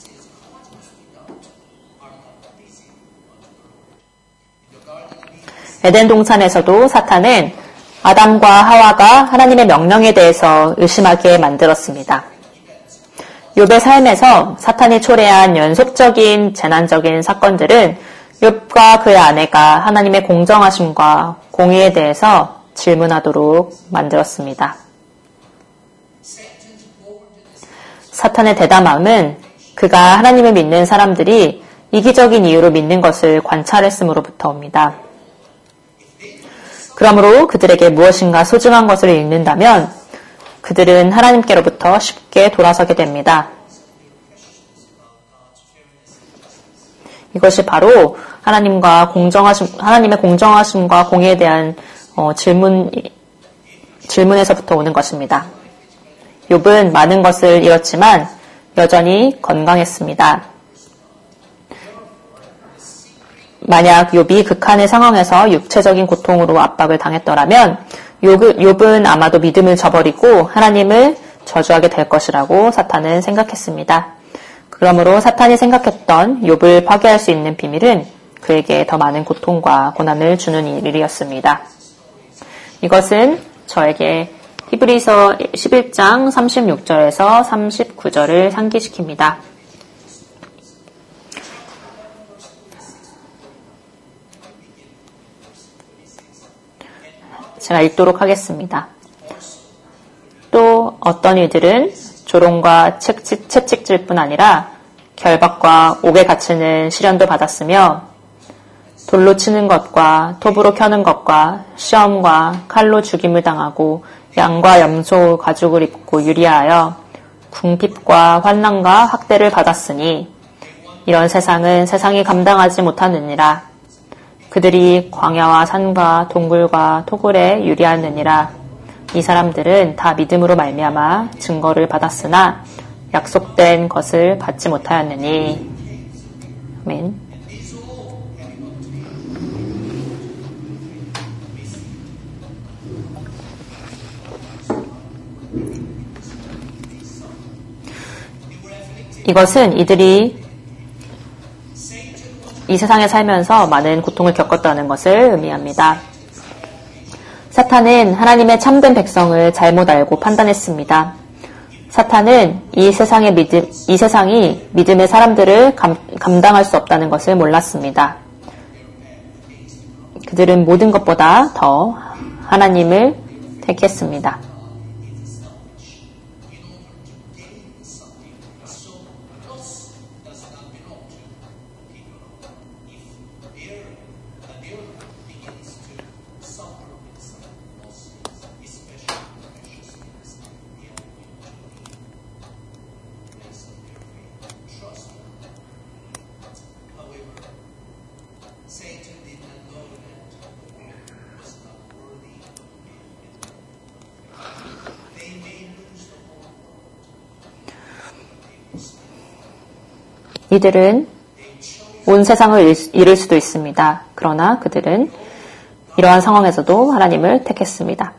에덴 동산에서도 사탄은 아담과 하와가 하나님의 명령에 대해서 의심하게 만들었습니다. 욥의 삶에서 사탄이 초래한 연속적인 재난적인 사건들은 욥과 그의 아내가 하나님의 공정하심과 공의에 대해서 질문하도록 만들었습니다. 사탄의 대담함은 그가 하나님을 믿는 사람들이 이기적인 이유로 믿는 것을 관찰했음으로부터 옵니다. 그러므로 그들에게 무엇인가 소중한 것을 잃는다면 그들은 하나님께로부터 쉽게 돌아서게 됩니다. 이것이 바로 하나님의 공정하심과 공의에 대한 질문에서부터 오는 것입니다. 욥은 많은 것을 잃었지만 여전히 건강했습니다. 만약 욥이 극한의 상황에서 육체적인 고통으로 압박을 당했더라면 욥은 아마도 믿음을 저버리고 하나님을 저주하게 될 것이라고 사탄은 생각했습니다. 그러므로 사탄이 생각했던 욥을 파괴할 수 있는 비밀은 그에게 더 많은 고통과 고난을 주는 일이었습니다. 이것은 저에게 히브리서 11장 36절에서 39절을 상기시킵니다. 제가 읽도록 하겠습니다. 또 어떤 이들은 조롱과 채찍질 뿐 아니라 결박과 옥에 갇히는 시련도 받았으며 돌로 치는 것과 톱으로 켜는 것과 시험과 칼로 죽임을 당하고 양과 염소 가죽을 입고 유리하여 궁핍과 환난과 학대를 받았으니 이런 세상은 세상이 감당하지 못하느니라. 그들이 광야와 산과 동굴과 토굴에 유리하느니라. 이 사람들은 다 믿음으로 말미암아 증거를 받았으나 약속된 것을 받지 못하였느니. 아멘. 이것은 이들이 이 세상에 살면서 많은 고통을 겪었다는 것을 의미합니다. 사탄은 하나님의 참된 백성을 잘못 알고 판단했습니다. 사탄은 이 세상이 믿음의 사람들을 감당할 수 없다는 것을 몰랐습니다. 그들은 모든 것보다 더 하나님을 택했습니다. 이들은 온 세상을 잃을 수도 있습니다. 그러나 그들은 이러한 상황에서도 하나님을 택했습니다.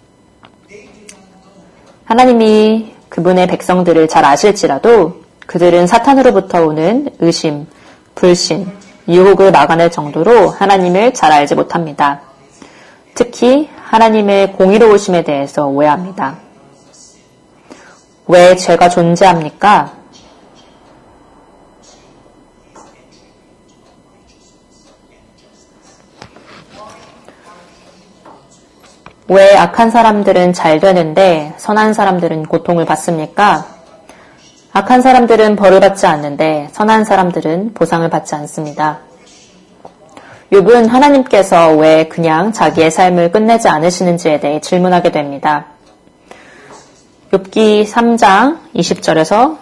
하나님이 그분의 백성들을 잘 아실지라도 그들은 사탄으로부터 오는 의심, 불신, 유혹을 막아낼 정도로 하나님을 잘 알지 못합니다. 특히 하나님의 공의로우심에 대해서 오해합니다. 왜 죄가 존재합니까? 왜 악한 사람들은 잘 되는데 선한 사람들은 고통을 받습니까? 악한 사람들은 벌을 받지 않는데 선한 사람들은 보상을 받지 않습니다. 욥은 하나님께서 왜 그냥 자기의 삶을 끝내지 않으시는지에 대해 질문하게 됩니다. 욥기 3장 20절에서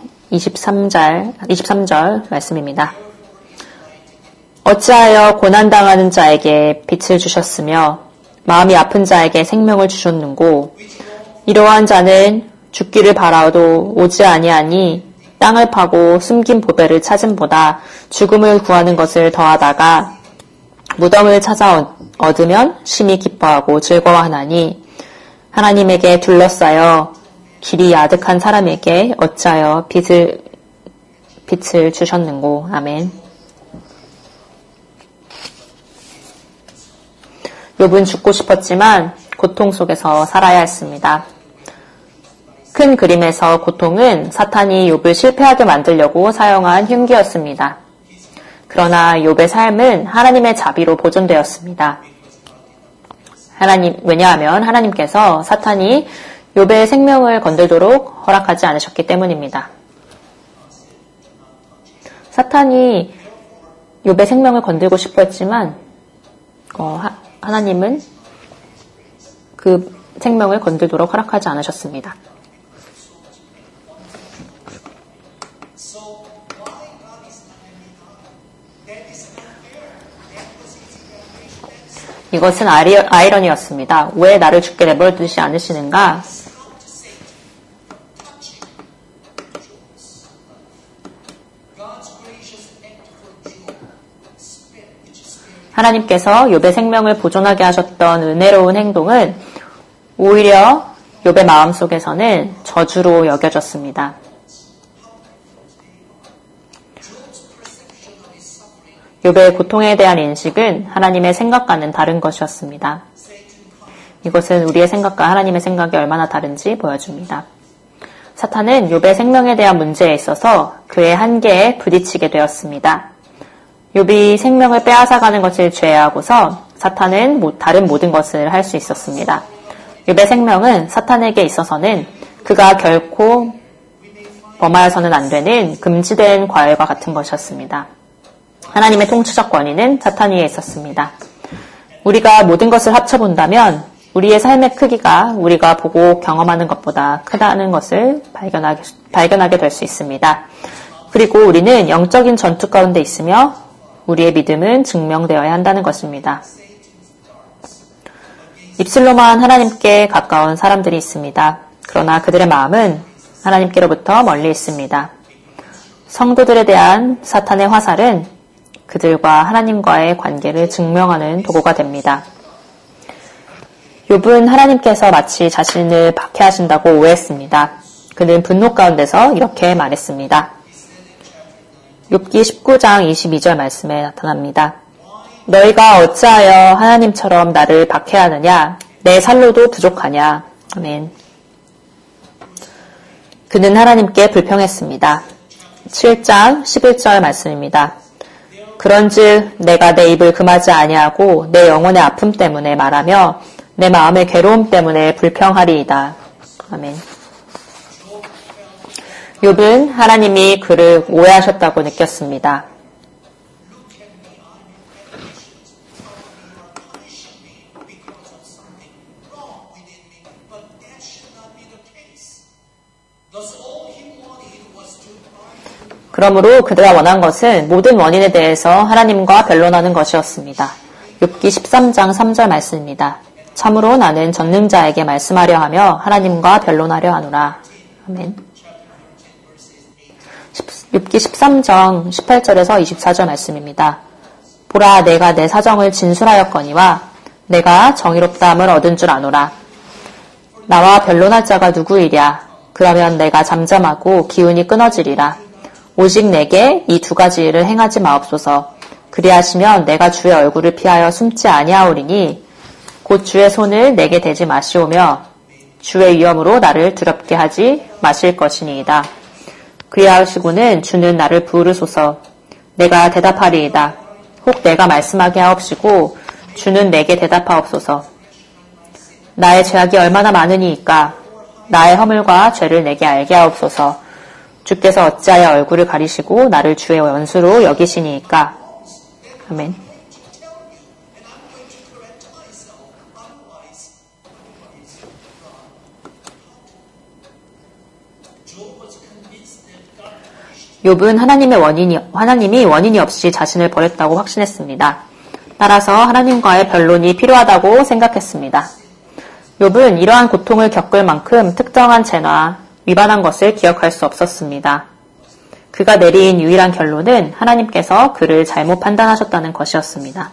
23절 말씀입니다. 어찌하여 고난당하는 자에게 빛을 주셨으며 마음이 아픈 자에게 생명을 주셨는고 이러한 자는 죽기를 바라도 오지 아니하니 땅을 파고 숨긴 보배를 찾음보다 죽음을 구하는 것을 더하다가 무덤을 찾아 얻으면 심히 기뻐하고 즐거워하나니 하나님에게 둘러싸여 길이 아득한 사람에게 어찌하여 빛을 주셨는고. 아멘. 욥은 죽고 싶었지만 고통 속에서 살아야 했습니다. 큰 그림에서 고통은 사탄이 욥을 실패하게 만들려고 사용한 흉기였습니다. 그러나 욥의 삶은 하나님의 자비로 보존되었습니다. 왜냐하면 하나님께서 사탄이 욥의 생명을 건들도록 허락하지 않으셨기 때문입니다. 사탄이 욥의 생명을 건들고 싶어 했지만 하나님은 그 생명을 건들도록 허락하지 않으셨습니다. 이것은 아이러니였습니다. 왜 나를 죽게 내버려두지 않으시는가? 하나님께서 욥의 생명을 보존하게 하셨던 은혜로운 행동은 오히려 욥의 마음속에서는 저주로 여겨졌습니다. 욥의 고통에 대한 인식은 하나님의 생각과는 다른 것이었습니다. 이것은 우리의 생각과 하나님의 생각이 얼마나 다른지 보여줍니다. 사탄은 욥의 생명에 대한 문제에 있어서 그의 한계에 부딪히게 되었습니다. 욥이 생명을 빼앗아가는 것을 제외하고서 사탄은 다른 모든 것을 할 수 있었습니다. 욥의 생명은 사탄에게 있어서는 그가 결코 범하여서는 안 되는 금지된 과일과 같은 것이었습니다. 하나님의 통치적 권위는 사탄 위에 있었습니다. 우리가 모든 것을 합쳐본다면 우리의 삶의 크기가 우리가 보고 경험하는 것보다 크다는 것을 발견하게 될 수 있습니다. 그리고 우리는 영적인 전투 가운데 있으며 우리의 믿음은 증명되어야 한다는 것입니다. 입술로만 하나님께 가까운 사람들이 있습니다. 그러나 그들의 마음은 하나님께로부터 멀리 있습니다. 성도들에 대한 사탄의 화살은 그들과 하나님과의 관계를 증명하는 도구가 됩니다. 욥은 하나님께서 마치 자신을 박해하신다고 오해했습니다. 그는 분노 가운데서 이렇게 말했습니다. 욥기 19장 22절 말씀에 나타납니다. 너희가 어찌하여 하나님처럼 나를 박해하느냐? 내 살로도 부족하냐? 아멘. 그는 하나님께 불평했습니다. 7장 11절 말씀입니다. 그런즉 내가 내 입을 금하지 아니하고 내 영혼의 아픔 때문에 말하며 내 마음의 괴로움 때문에 불평하리이다. 아멘. 욥은 하나님이 그를 오해하셨다고 느꼈습니다. 그러므로 그가 원한 것은 모든 원인에 대해서 하나님과 변론하는 것이었습니다. 욥기 13장 3절 말씀입니다. 참으로 나는 전능자에게 말씀하려 하며 하나님과 변론하려 하노라. 아멘. 욥기 13장 18절에서 24절 말씀입니다. 보라, 내가 내 사정을 진술하였거니와 내가 정의롭다함을 얻은 줄 아노라. 나와 변론할 자가 누구이랴? 그러면 내가 잠잠하고 기운이 끊어지리라. 오직 내게 이 두 가지 일을 행하지 마옵소서. 그리하시면 내가 주의 얼굴을 피하여 숨지 아니하오리니 곧 주의 손을 내게 대지 마시오며 주의 위엄으로 나를 두렵게 하지 마실 것이니이다. 그리하시고는 주는 나를 부르소서. 내가 대답하리이다. 혹 내가 말씀하게 하옵시고 주는 내게 대답하옵소서. 나의 죄악이 얼마나 많으니이까 나의 허물과 죄를 내게 알게 하옵소서. 주께서 어찌하여 얼굴을 가리시고 나를 주의 원수로 여기시니이까. 아멘. 욥은 하나님이 원인이 없이 자신을 버렸다고 확신했습니다. 따라서 하나님과의 변론이 필요하다고 생각했습니다. 욥은 이러한 고통을 겪을 만큼 특정한 죄나 위반한 것을 기억할 수 없었습니다. 그가 내린 유일한 결론은 하나님께서 그를 잘못 판단하셨다는 것이었습니다.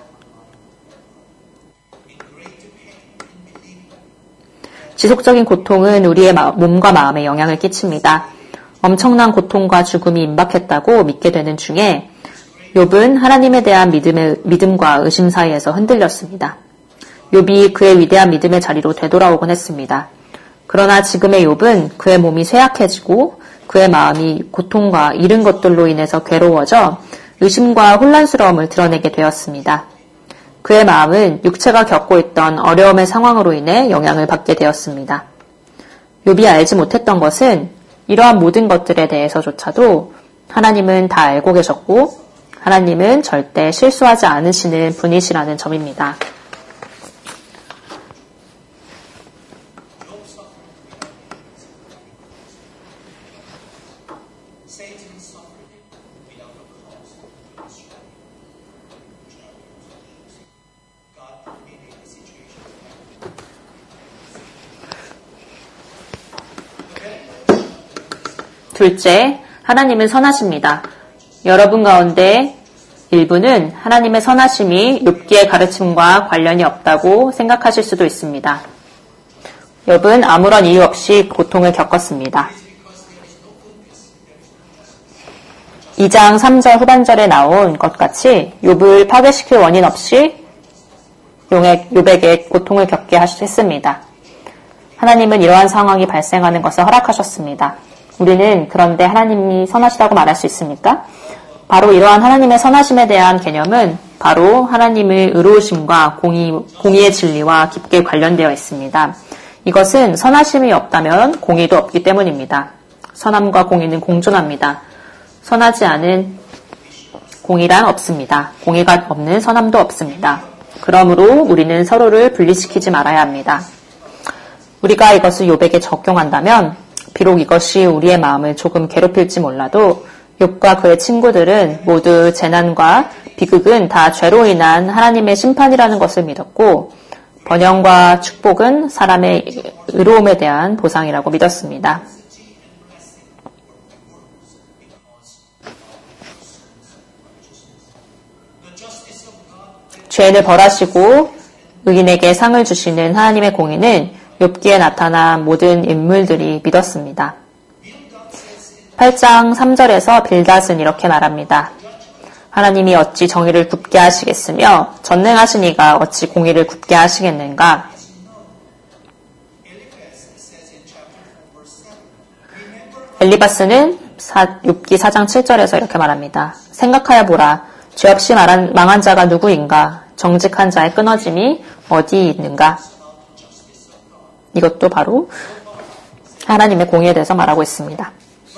지속적인 고통은 우리의 몸과 마음에 영향을 끼칩니다. 엄청난 고통과 죽음이 임박했다고 믿게 되는 중에 욥은 하나님에 대한 믿음과 의심 사이에서 흔들렸습니다. 욥이 그의 위대한 믿음의 자리로 되돌아오곤 했습니다. 그러나 지금의 욥은 그의 몸이 쇠약해지고 그의 마음이 고통과 잃은 것들로 인해서 괴로워져 의심과 혼란스러움을 드러내게 되었습니다. 그의 마음은 육체가 겪고 있던 어려움의 상황으로 인해 영향을 받게 되었습니다. 욥이 알지 못했던 것은 이러한 모든 것들에 대해서조차도 하나님은 다 알고 계셨고 하나님은 절대 실수하지 않으시는 분이시라는 점입니다. 둘째, 하나님은 선하십니다. 여러분 가운데 일부는 하나님의 선하심이 욥기의 가르침과 관련이 없다고 생각하실 수도 있습니다. 욥은 아무런 이유 없이 고통을 겪었습니다. 2장 3절 후반절에 나온 것 같이 욥을 파괴시킬 원인 없이 욥에게 고통을 겪게 했습니다. 하나님은 이러한 상황이 발생하는 것을 허락하셨습니다. 우리는 그런데 하나님이 선하시다고 말할 수 있습니까? 바로 이러한 하나님의 선하심에 대한 개념은 바로 하나님의 의로우심과 공의의 진리와 깊게 관련되어 있습니다. 이것은 선하심이 없다면 공의도 없기 때문입니다. 선함과 공의는 공존합니다. 선하지 않은 공의란 없습니다. 공의가 없는 선함도 없습니다. 그러므로 우리는 서로를 분리시키지 말아야 합니다. 우리가 이것을 욥에게 적용한다면 비록 이것이 우리의 마음을 조금 괴롭힐지 몰라도 욥과 그의 친구들은 모두 재난과 비극은 다 죄로 인한 하나님의 심판이라는 것을 믿었고 번영과 축복은 사람의 의로움에 대한 보상이라고 믿었습니다. 죄인을 벌하시고 의인에게 상을 주시는 하나님의 공의는 욥기에 나타난 모든 인물들이 믿었습니다. 8장 3절에서 빌닷은 이렇게 말합니다. 하나님이 어찌 정의를 굽게 하시겠으며 전능하신 이가 어찌 공의를 굽게 하시겠는가. 엘리바스는 욥기 4장 7절에서 이렇게 말합니다. 생각하여 보라. 죄 없이 망한 자가 누구인가. 정직한 자의 끊어짐이 어디 있는가. 이것도 바로 하나님의 공의에 대해서 말하고 있습니다.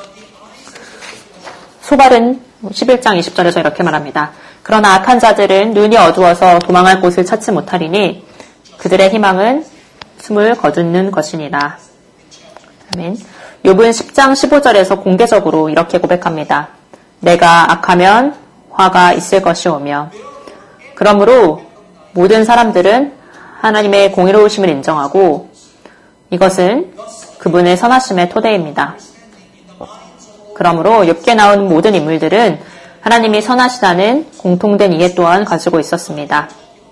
소발은 11장 20절에서 이렇게 말합니다. 그러나 악한 자들은 눈이 어두워서 도망할 곳을 찾지 못하리니 그들의 희망은 숨을 거두는 것이니라. 아멘. 욥은 10장 15절에서 공개적으로 이렇게 고백합니다. 내가 악하면 화가 있을 것이오며 그러므로 모든 사람들은 하나님의 공의로우심을 인정하고 이것은 그분의 선하심의 토대입니다. 그러므로 욥기에 나온 모든 인물들은 하나님이 선하시다는 공통된 이해 또한 가지고 있었습니다.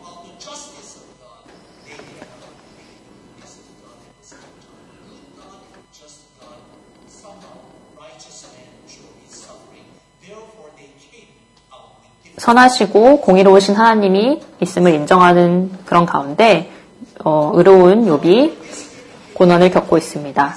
선하시고 공의로우신 하나님이 있음을 인정하는 그런 가운데 의로운 욥이 고난을 겪고 있습니다.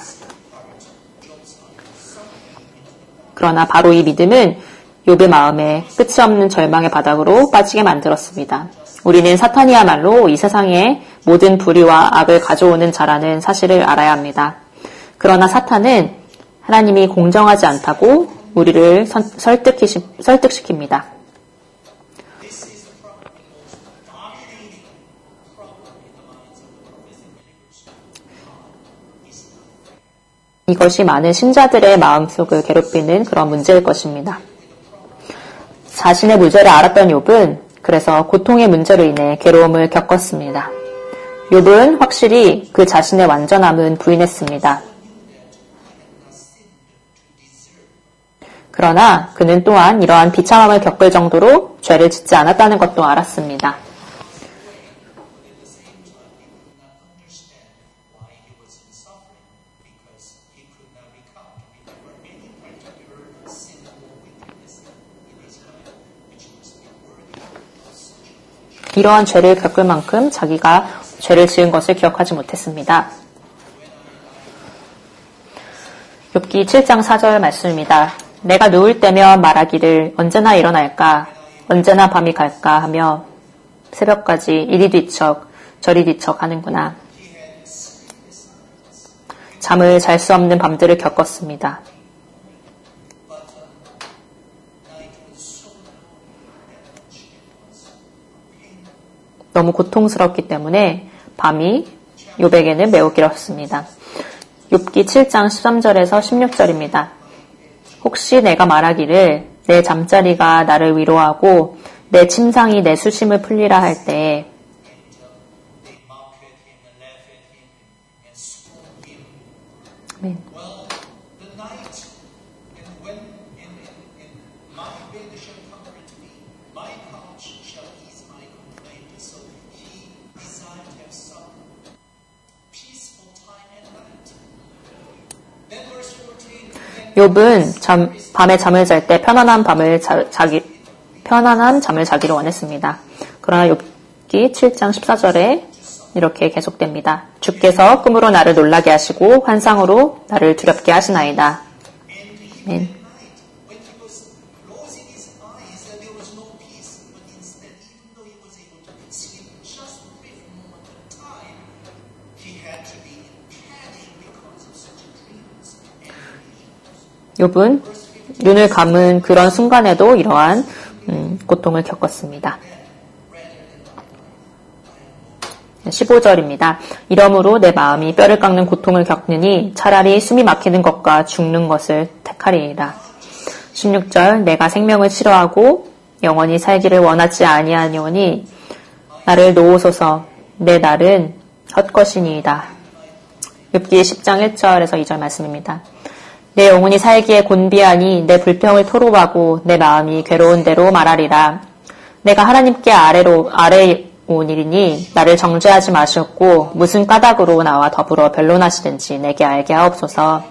그러나 바로 이 믿음은 욥의 마음에 끝이 없는 절망의 바닥으로 빠지게 만들었습니다. 우리는 사탄이야말로 이 세상에 모든 불의와 악을 가져오는 자라는 사실을 알아야 합니다. 그러나 사탄은 하나님이 공정하지 않다고 우리를 설득시킵니다. 이것이 많은 신자들의 마음속을 괴롭히는 그런 문제일 것입니다. 자신의 무죄를 알았던 욥은 그래서 고통의 문제로 인해 괴로움을 겪었습니다. 욥은 확실히 그 자신의 완전함은 부인했습니다. 그러나 그는 또한 이러한 비참함을 겪을 정도로 죄를 짓지 않았다는 것도 알았습니다. 이러한 죄를 겪을 만큼 자기가 죄를 지은 것을 기억하지 못했습니다. 욥기 7장 4절 말씀입니다. 내가 누울 때면 말하기를 언제나 일어날까 언제나 밤이 갈까 하며 새벽까지 이리 뒤척 저리 뒤척 하는구나. 잠을 잘 수 없는 밤들을 겪었습니다. 너무 고통스럽기 때문에 밤이 욥에게는 매우 길었습니다. 욥기 7장 13절에서 16절입니다. 혹시 내가 말하기를 내 잠자리가 나를 위로하고 내 침상이 내 수심을 풀리라 할 때에 아멘. 욥은 밤에 잠을 잘 때 편안한 잠을 자기를 원했습니다. 그러나 욥기 7장 14절에 이렇게 계속됩니다. 주께서 꿈으로 나를 놀라게 하시고 환상으로 나를 두렵게 하시나이다. 아멘. 욥은 눈을 감은 그런 순간에도 이러한 고통을 겪었습니다. 15절입니다. 이러므로 내 마음이 뼈를 깎는 고통을 겪느니 차라리 숨이 막히는 것과 죽는 것을 택하리이다. 16절 내가 생명을 싫어하고 영원히 살기를 원하지 아니하니오니 나를 놓으소서 내 날은 헛것이니이다. 욥기 10장 1절에서 2절 말씀입니다. 내 영혼이 살기에 곤비하니 내 불평을 토로하고 내 마음이 괴로운 대로 말하리라. 내가 하나님께 아래오니니 나를 정죄하지 마시옵고 무슨 까닭으로 나와 더불어 변론하시든지 내게 알게 하옵소서.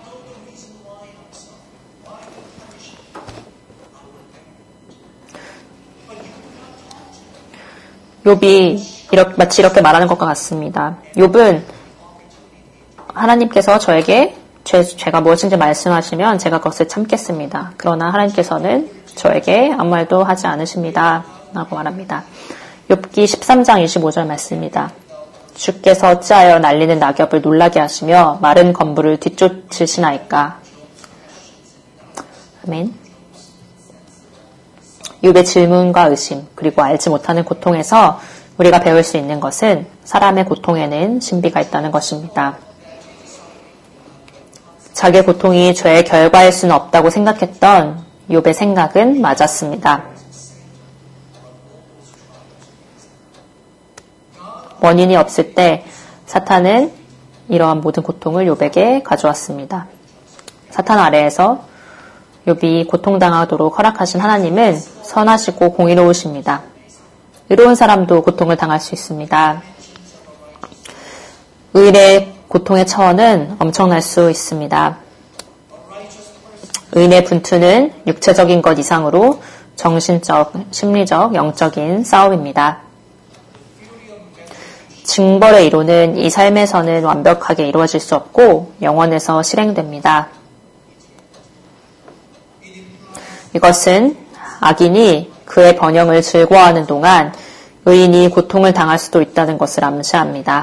욥이 마치 이렇게 말하는 것과 같습니다. 욥은 하나님께서 저에게 죄가 무엇인지 말씀하시면 제가 그것을 참겠습니다. 그러나 하나님께서는 저에게 아무 말도 하지 않으십니다. 라고 말합니다. 욥기 13장 25절 말씀입니다. 주께서 어찌하여 날리는 낙엽을 놀라게 하시며 마른 건물을 뒤쫓으시나이까. 아멘. 욥의 질문과 의심 그리고 알지 못하는 고통에서 우리가 배울 수 있는 것은 사람의 고통에는 신비가 있다는 것입니다. 자기의 고통이 죄의 결과일 수는 없다고 생각했던 욥의 생각은 맞았습니다. 원인이 없을 때 사탄은 이러한 모든 고통을 욥에게 가져왔습니다. 사탄 아래에서 욥이 고통당하도록 허락하신 하나님은 선하시고 공의로우십니다. 의로운 사람도 고통을 당할 수 있습니다. 의인의 고통의 차원은 엄청날 수 있습니다. 의인의 분투는 육체적인 것 이상으로 정신적, 심리적, 영적인 싸움입니다. 징벌의 이론은 이 삶에서는 완벽하게 이루어질 수 없고 영원에서 실행됩니다. 이것은 악인이 그의 번영을 즐거워하는 동안 의인이 고통을 당할 수도 있다는 것을 암시합니다.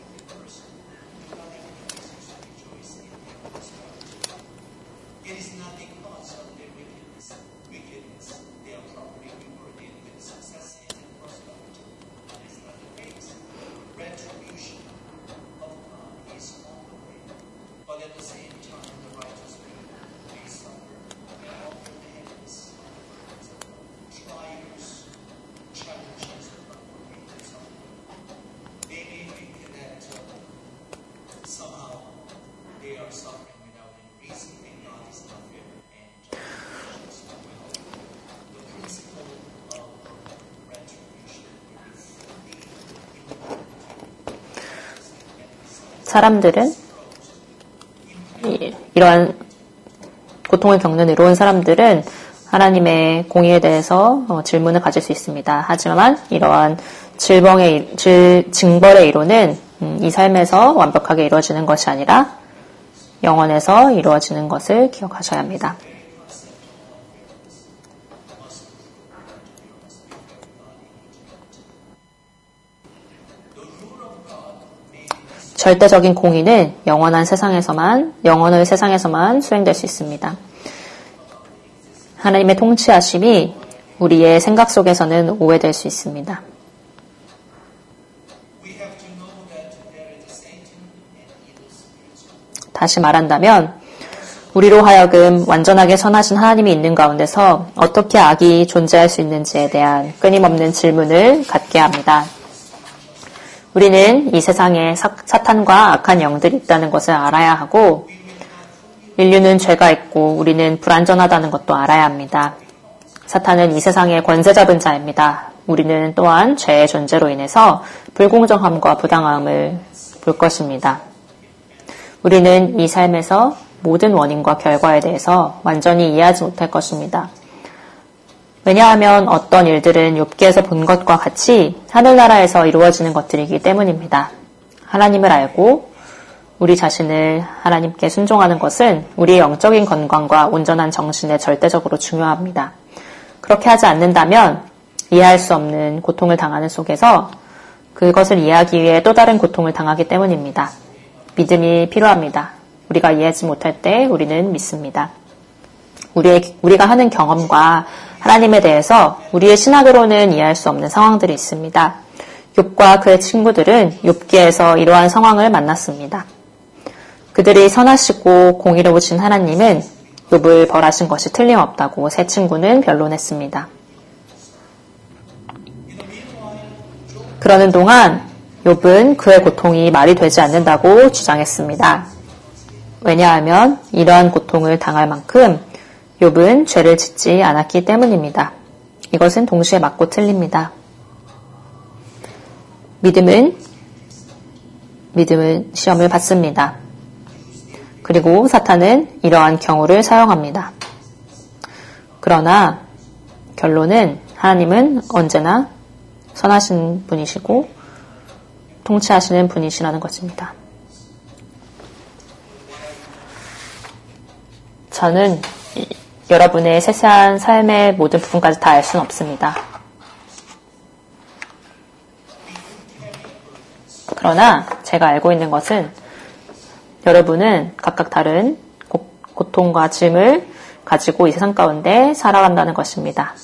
사람들은 이러한 고통을 겪는 의로운 사람들은 하나님의 공의에 대해서 질문을 가질 수 있습니다. 하지만 이러한 징벌의 이론은 이 삶에서 완벽하게 이루어지는 것이 아니라 영원에서 이루어지는 것을 기억하셔야 합니다. 절대적인 공의는 영원의 세상에서만 수행될 수 있습니다. 하나님의 통치하심이 우리의 생각 속에서는 오해될 수 있습니다. 다시 말한다면 우리로 하여금 완전하게 선하신 하나님이 있는 가운데서 어떻게 악이 존재할 수 있는지에 대한 끊임없는 질문을 갖게 합니다. 우리는 이 세상에 사탄과 악한 영들이 있다는 것을 알아야 하고 인류는 죄가 있고 우리는 불완전하다는 것도 알아야 합니다. 사탄은 이 세상의 권세 잡은 자입니다. 우리는 또한 죄의 존재로 인해서 불공정함과 부당함을 볼 것입니다. 우리는 이 삶에서 모든 원인과 결과에 대해서 완전히 이해하지 못할 것입니다. 왜냐하면 어떤 일들은 욥기에서 본 것과 같이 하늘나라에서 이루어지는 것들이기 때문입니다. 하나님을 알고 우리 자신을 하나님께 순종하는 것은 우리의 영적인 건강과 온전한 정신에 절대적으로 중요합니다. 그렇게 하지 않는다면 이해할 수 없는 고통을 당하는 속에서 그것을 이해하기 위해 또 다른 고통을 당하기 때문입니다. 믿음이 필요합니다. 우리가 이해하지 못할 때 우리는 믿습니다. 우리가 하는 경험과 하나님에 대해서 우리의 신학으로는 이해할 수 없는 상황들이 있습니다. 욥과 그의 친구들은 욥기에서 이러한 상황을 만났습니다. 그들이 선하시고 공의로우신 하나님은 욥을 벌하신 것이 틀림없다고 세 친구는 변론했습니다. 그러는 동안 욥은 그의 고통이 말이 되지 않는다고 주장했습니다. 왜냐하면 이러한 고통을 당할 만큼 욥은 죄를 짓지 않았기 때문입니다. 이것은 동시에 맞고 틀립니다. 믿음은 시험을 받습니다. 그리고 사탄은 이러한 경우를 사용합니다. 그러나 결론은 하나님은 언제나 선하신 분이시고 통치하시는 분이시라는 것입니다. 저는 여러분의 세세한 삶의 모든 부분까지 다 알 수는 없습니다. 그러나 제가 알고 있는 것은 여러분은 각각 다른 고통과 짐을 가지고 이 세상 가운데 살아간다는 것입니다.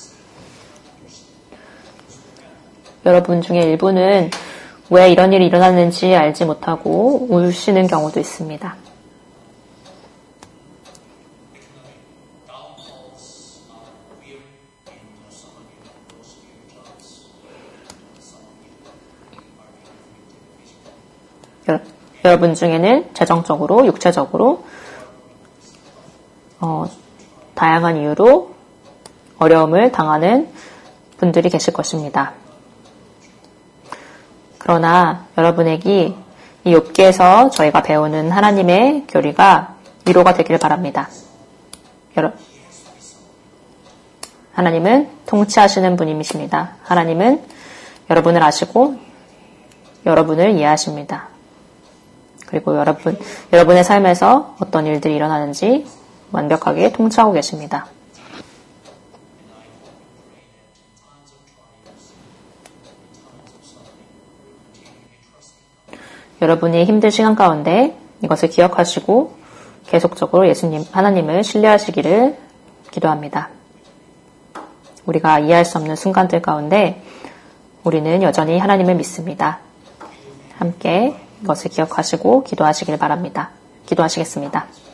여러분 중에 일부는 왜 이런 일이 일어났는지 알지 못하고 울시는 경우도 있습니다. 여러분 중에는 재정적으로, 육체적으로 다양한 이유로 어려움을 당하는 분들이 계실 것입니다. 그러나 여러분에게 이 욥기에서 저희가 배우는 하나님의 교리가 위로가 되길 바랍니다. 하나님은 통치하시는 분이십니다. 하나님은 여러분을 아시고 여러분을 이해하십니다. 그리고 여러분의 삶에서 어떤 일들이 일어나는지 완벽하게 통치하고 계십니다. 여러분이 힘든 시간 가운데 이것을 기억하시고 계속적으로 하나님을 신뢰하시기를 기도합니다. 우리가 이해할 수 없는 순간들 가운데 우리는 여전히 하나님을 믿습니다. 함께 이것을 기억하시고 기도하시길 바랍니다. 기도하시겠습니다.